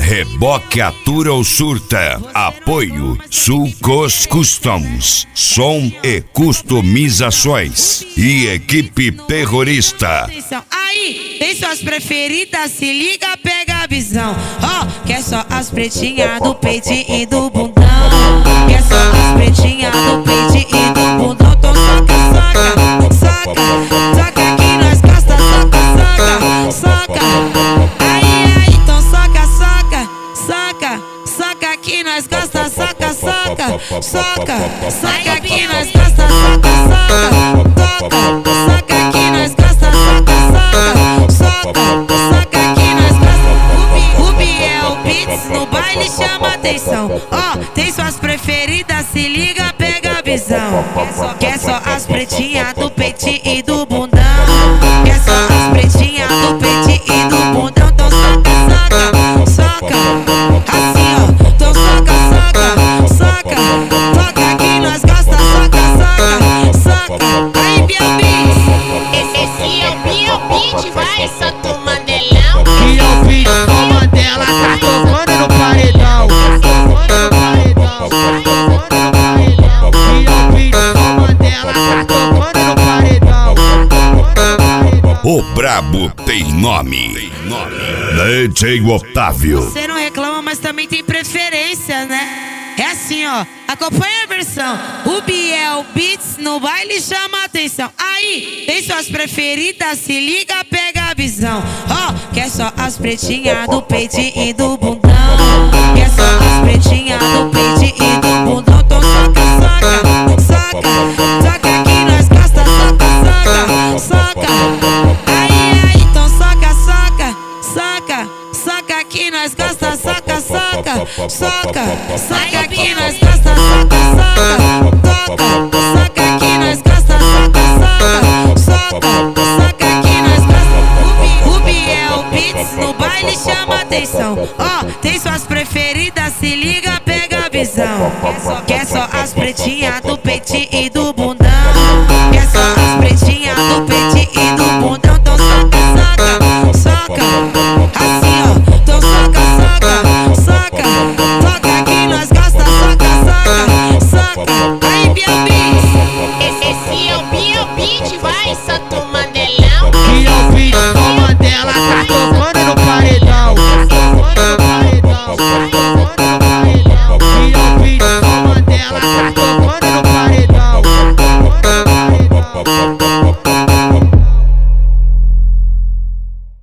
Reboque atura ou surta. Apoio Sulcos Customs. Som e customizações. E equipe terrorista. Aí, tem suas preferidas, se liga, pega a visão. Quer só as pretinhas do peito e do bundão. Quer só as pretinhas do peito e do bundão. Então soca que nós gosta, soca. Aí, então soca que nós gosta, soca que nós gosta, soca que nós gosta, soca que nós gosta. O Biel Beats no baile chama atenção. Tem suas preferidas, se liga, pega a visão. Quer só as pretinhas do peito e do bundão. Quer só as pretinhas do peito e do bundão. Então soca, assim então soca que nós gosta, soca. Aí Biel Beats, esse é o Biel Beats, vai, Santo Mandelão. Biel Beats, o Mandela tá tocando no paredão. Biel Beats, o Mandela tá tocando no paredão. O brabo tem nome. DJ Otávio. Você não reclama, mas também tem preferência, né? É assim, acompanha a versão. O Biel Beats no baile chama atenção. Aí, tem suas preferidas, se liga, pega a visão. Quer só as pretinhas do peito e do bundão. Quer só as pretinhas do peito e do bundão. Então soca que nós gosta, soca. Aí, então soca que nós gosta, soca que nós gosta, soca que nós gosta, soca que nós gosta. O Biel Beats no baile chama atenção. Tem suas preferidas, se liga, pega a visão. Quer só as pretinhas do peito e do bundão. Quer só as pretinhas do peito e do bundão. Então soca, assim então soca que nós gosta, soca. Aí Biel Beats, Esse é o Biel Beats, vai, Santo Mandelão. Biel Beats, o Mandela tá tocando